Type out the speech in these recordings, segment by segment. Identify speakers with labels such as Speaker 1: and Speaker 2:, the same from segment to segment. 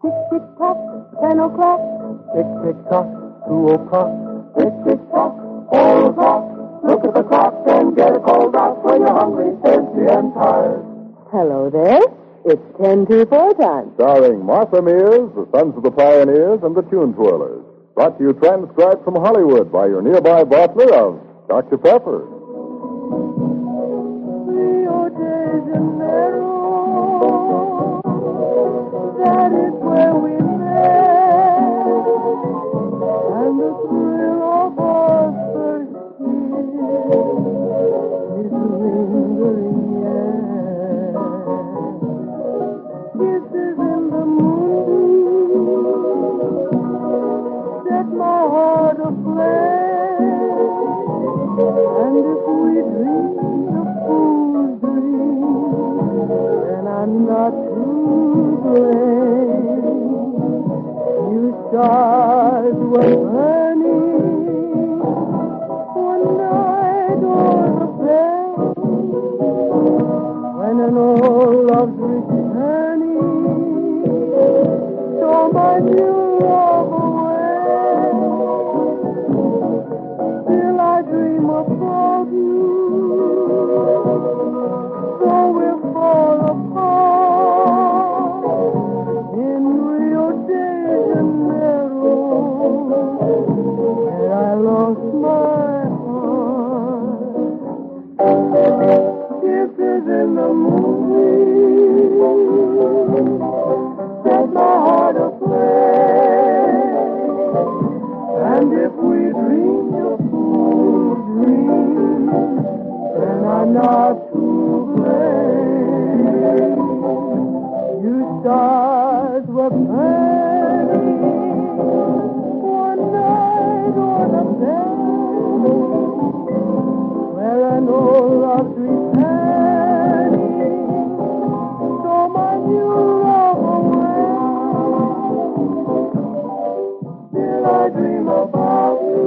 Speaker 1: Tick-tick-tock, 10 o'clock.
Speaker 2: Tick-tick-tock, 2 o'clock.
Speaker 1: Tick-tick-tock, 4 o'clock. Look at the clock and get a cold drop when you're hungry, thirsty, and tired.
Speaker 3: Hello there. It's 10 to 4 time.
Speaker 4: Starring Martha Mears, the Sons of the Pioneers, and the Tune Twirlers. Brought to you transcribed from Hollywood by your nearby bottler of Dr. Pepper.
Speaker 1: Rio de Janeiro, that is where we met, and the thrill of our first kiss is lingering yet. Kisses in the moonbeam set my heart aflame, and if we dream the fool's dream, then I'm not to blame. You stars were burning one night o'er the bay, when an old love's returning, so my new love away. Still I dream about you, though we're far apart, in Rio de Janeiro, where I lost my heart. Kisses in the moonbeam set my heart aflame, and if we dream the fool's dream, then I'm not to blame. You stars were burning one night on a bed, where an old love's returning, so my new love away. Still I dream about you,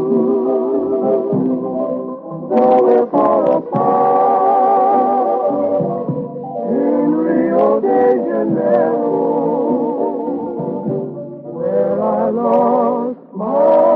Speaker 1: though we're far apart, in Rio de Janeiro, where I lost my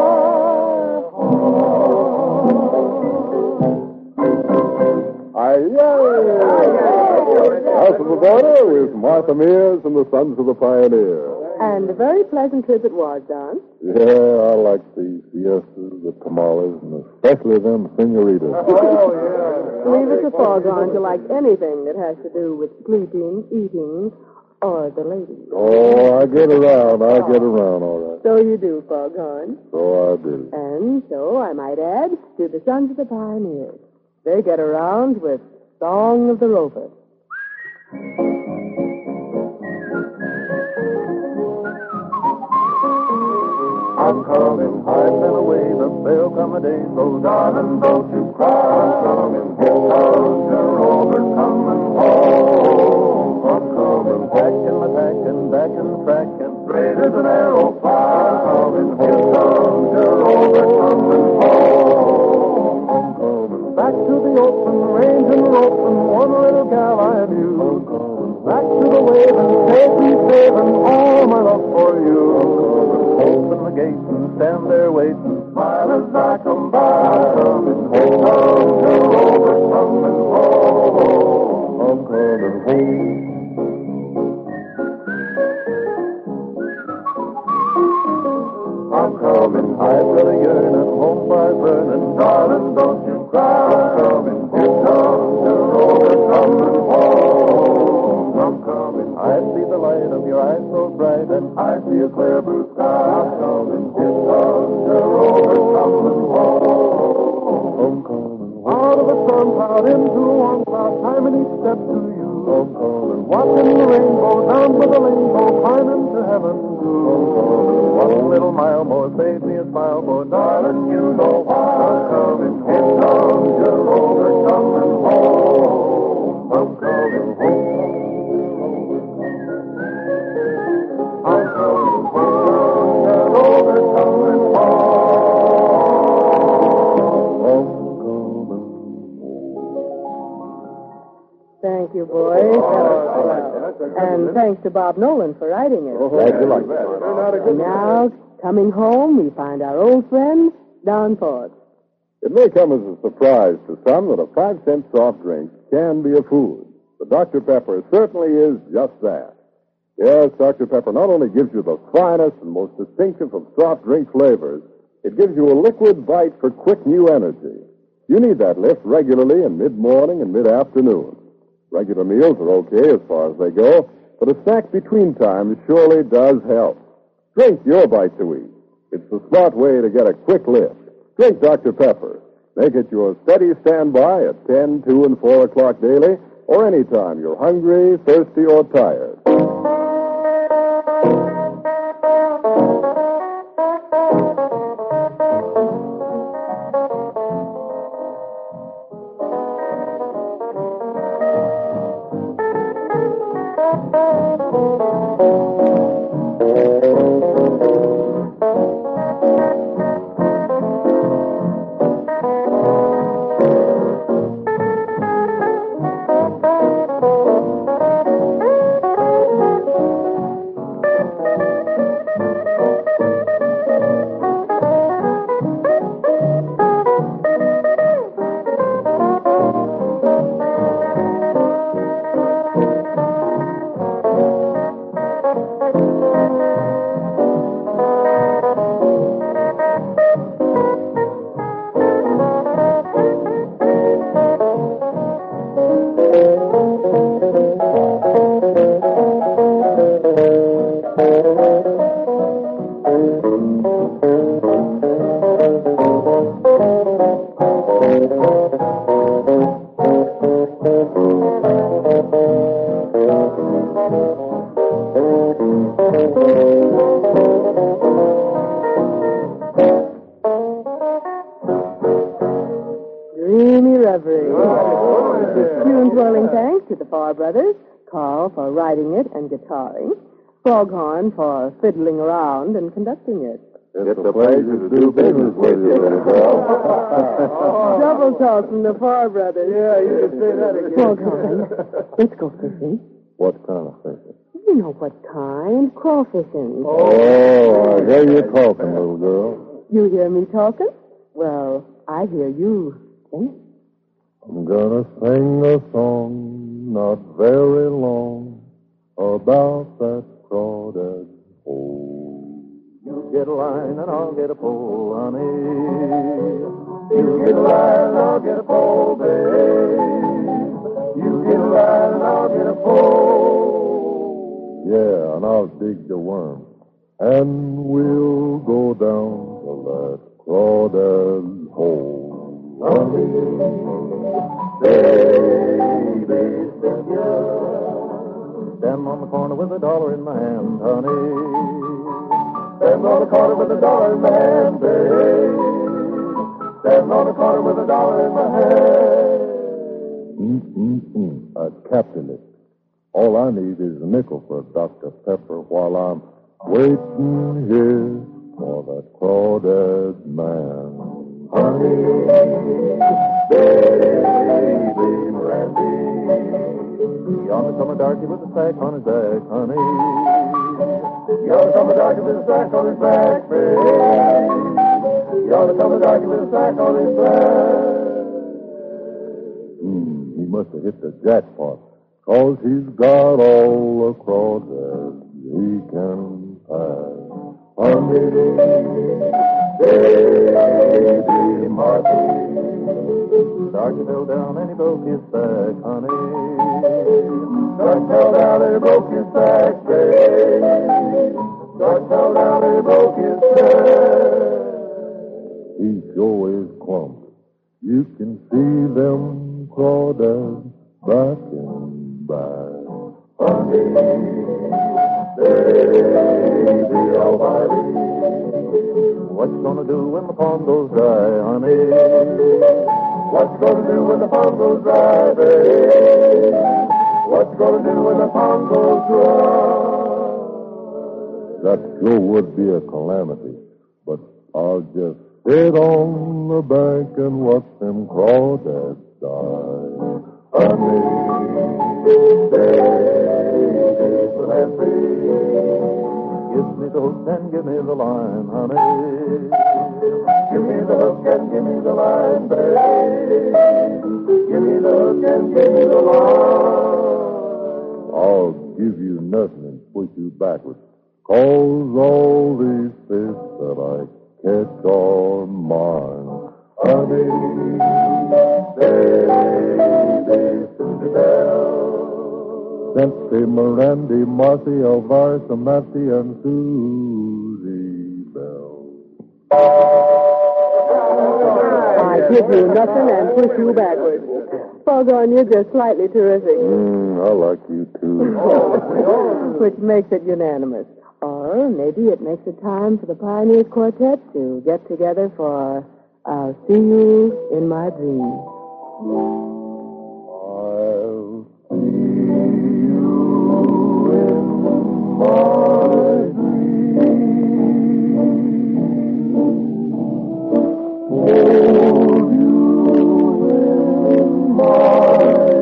Speaker 1: heart.
Speaker 4: House of the Border with Martha Mears and the Sons of the Pioneer.
Speaker 3: And a very pleasant trip it was, Don.
Speaker 4: Yeah, I like the fiestas, the tamales, and especially them senoritas.
Speaker 3: Leave it to Foghorn to like anything that has to do with sleeping, eating, or the ladies.
Speaker 4: Oh, I get around, all right.
Speaker 3: So you do, Foghorn.
Speaker 4: So I do.
Speaker 3: And so, I might add, to the Sons of the Pioneers. They get around with Song of the Rover.
Speaker 1: I'm coming, I've been away, but there'll come a day, so darling, don't you cry. I'm coming, here comes your Rover coming home. I'm coming, packing my packing, back and tracking, straight as an arrow fly. I'm coming, here comes your Rover coming home. I'm coming, back to the open range and roping, one little gal I knew. I'm coming, back to the waving, safely saving all my love for you. Open the gate and stand there waiting, smile as I come by. I'm coming, here comes your Rover coming home. I'm coming home. I'm coming, I've got a yearning, home by burning, darling, don't you cry. I'm coming, here comes your Rover coming home. I'm coming, I see the light of your eyes so bright, and I see a clear blue sky. I'm coming, here comes your Rover coming home. I'm coming, out of a storm cloud into a warm cloud, climbing each step to you. I'm coming, watching the rainbow down by the rainbow, climbing to heaven too. I'm coming, one little mile more, save me a smile more, darling, you know why. I'm coming, here comes your Rover coming home. I'm coming home. I'm coming, here comes your Rover coming home. I'm coming.
Speaker 3: Thank you, boys. And thank thanks to Bob Nolan for writing it.
Speaker 4: Glad you like that.
Speaker 3: And now, coming home, we find our old friend, Don Ford.
Speaker 4: It may come as a surprise to some that a 5-cent soft drink can be a food. But Dr. Pepper certainly is just that. Yes, Dr. Pepper not only gives you the finest and most distinctive of soft drink flavors, it gives you a liquid bite for quick new energy. You need that lift regularly in mid-morning and mid-afternoon. Regular meals are okay as far as they go, but a snack between times surely does help. Drink your bite to eat. It's the smart way to get a quick lift. Drink Dr. Pepper. Make it your steady standby at 10, 2, and 4 o'clock daily, or anytime you're hungry, thirsty, or tired.
Speaker 3: Dreamy reverie. With tune-twirling thanks to the Farr brothers, Carl for writing it and guitaring, Foghorn for fiddling around and conducting it.
Speaker 4: It's a pleasure to do business with you, little girl.
Speaker 3: Double toss from the Farr brothers.
Speaker 4: Yeah, you can say that again.
Speaker 3: Foghorn, let's go fishing.
Speaker 4: What kind of fishing?
Speaker 3: You know what kind? Crawfishing.
Speaker 4: Oh, I hear you talking, little girl.
Speaker 3: You hear me talking? Well, I hear you singing.
Speaker 2: I'm gonna sing a song, not very long, about that crawdad hole.
Speaker 1: You get a line and I'll get a pole, honey. You get a line and I'll get a pole, babe. You get a line and I'll get a pole.
Speaker 2: Yeah, and I'll dig the worm, and we'll go down to that crawdad hole.
Speaker 1: Honey, baby, sit stand on the corner with $1 in my hand, honey. Stand on the corner with $1 in my hand, babe. Stand on the corner with $1 in my hand.
Speaker 2: A capitalist. All I need is a nickel for Dr. Pepper while I'm waiting here for that crawdad man.
Speaker 1: Honey, baby, Randy. Yonder come a darky with a sack on his back, honey. Yonder come a darky with a sack on his back, babe. Yonder come a darky with a sack on his back.
Speaker 2: He must have hit the jackpot, 'cause he's got all the crawdads he can pass.
Speaker 1: Honey, baby, Marty. Darky fell down and he broke his back, honey. Darky fell down and he broke his back, babe. Darky fell down and he broke his back.
Speaker 2: He sure is clumped. You can see them crawdads back and back.
Speaker 1: Honey, baby, oh, Marty. What you gonna do when the pond goes dry, honey? What you gonna do when the pond goes dry, babe? What you gonna do when the pond goes dry?
Speaker 2: That sure would be a calamity, but I'll just sit on the bank and watch them crawdads die.
Speaker 1: Honey, baby, free. Give me the hook and give me the line, honey. Give me the hook and give me the line, babe. Give me the hook and give me the line.
Speaker 2: I'll give you nothing and push you backwards. 'Cause all these fish that I catch are mine.
Speaker 1: Honey, baby, Susie Bell.
Speaker 2: Cynthia, Mirandy, Marcy, Elvira, Samantha, and Susie Bell.
Speaker 3: I give you nothing and push you backwards. Foghorn, you're just slightly terrific.
Speaker 2: I like you, too.
Speaker 3: Which makes it unanimous. Or maybe it makes it time for the Pioneers Quartet to get together for I'll See You in My Dreams.
Speaker 2: I'll see you in my dreams. Hold you in my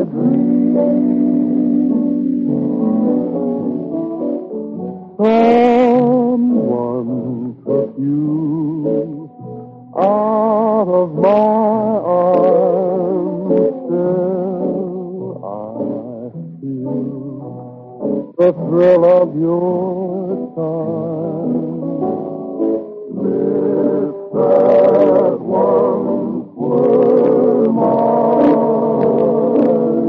Speaker 2: dreams. Someone took you out of my arms. Still I feel the thrill of your charm. Lips that once were mine,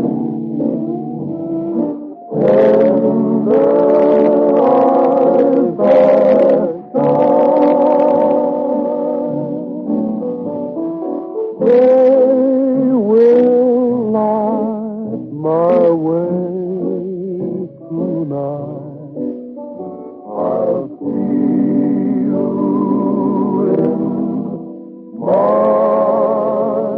Speaker 2: and their eyes that shine, they will light my way tonight. I'll see you in my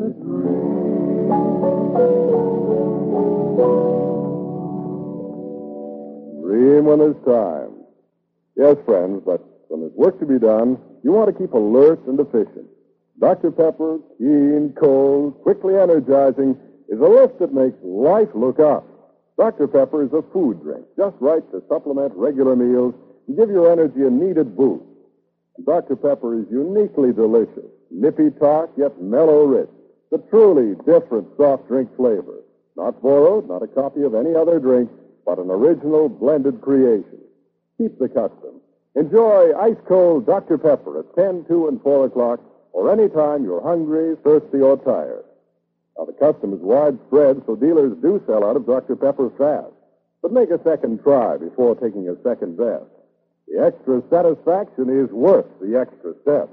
Speaker 2: dreams.
Speaker 4: Dream when there's time. Yes, friends, but when there's work to be done, you want to keep alert and efficient. Dr. Pepper, keen, cold, quickly energizing, is a lift that makes life look up. Dr. Pepper is a food drink, just right to supplement regular meals and give your energy a needed boost. Dr. Pepper is uniquely delicious, nippy tart, yet mellow rich. The truly different soft drink flavor. Not borrowed, not a copy of any other drink, but an original blended creation. Keep the custom. Enjoy ice-cold Dr. Pepper at 10, 2, and 4 o'clock, or any time you're hungry, thirsty, or tired. Now, the custom is widespread, so dealers do sell out of Dr. Pepper fast. But make a second try before taking a second best. The extra satisfaction is worth the extra step.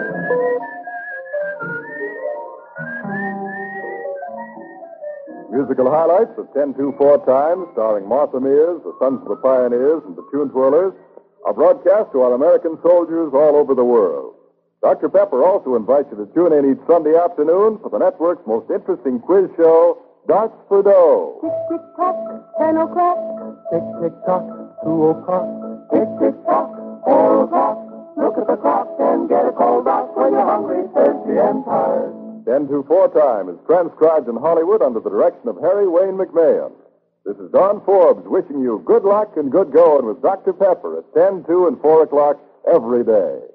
Speaker 4: Musical highlights of 10-2-4 Times, starring Martha Mears, the Sons of the Pioneers, and the Tune Twirlers, are broadcast to our American soldiers all over the world. Dr. Pepper also invites you to tune in each Sunday afternoon for the network's most interesting quiz show, Darts for Dough.
Speaker 3: Tick, tick, tock, 10 o'clock.
Speaker 2: Tick, tick, tock, 2 o'clock.
Speaker 1: Tick, tick, tock, 4 o'clock. Look at the clock and get a cold out when you're hungry, thirsty, and tired.
Speaker 4: 10-2-4 Time is transcribed in Hollywood under the direction of Harry Wayne McMahon. This is Don Forbes wishing you good luck and good going with Dr. Pepper at 10, 2, and 4 o'clock every day.